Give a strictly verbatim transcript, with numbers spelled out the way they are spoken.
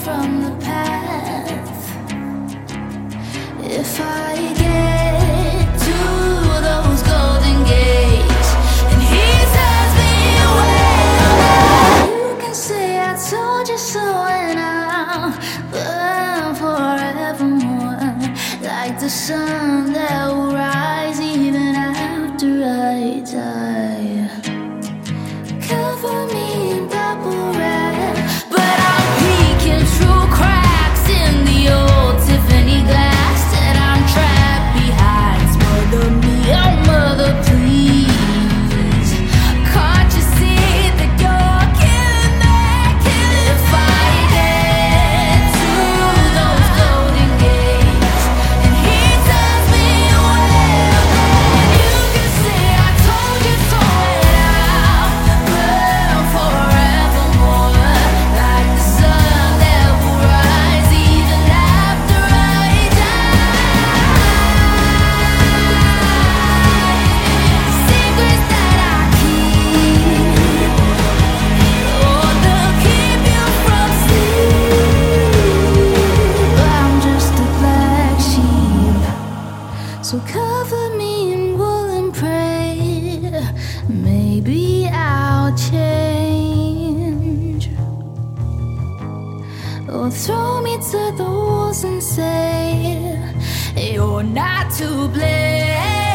from the path. If I get to those golden gates and he tells me, well, you can say I told you so, and I'll burn forevermore like the sun that will rise even after I die. Cover me in purple red, but I'm peeking through cracks in the old Tiffany glass, and I'm trapped behind. Smother me, oh mother, please. Can't you see that you're killing me, killing me? If I get to those golden gates and he tells me, well, then you can say I told you so, and I'll burn forevermore like the sun that will rise even after I die. Secrets that I keep, oh, they'll keep you from sleep. I'm just a black sheep, so cover me in wool and pray. Maybe I'll change, or throw me to the wolves and say you're not to blame.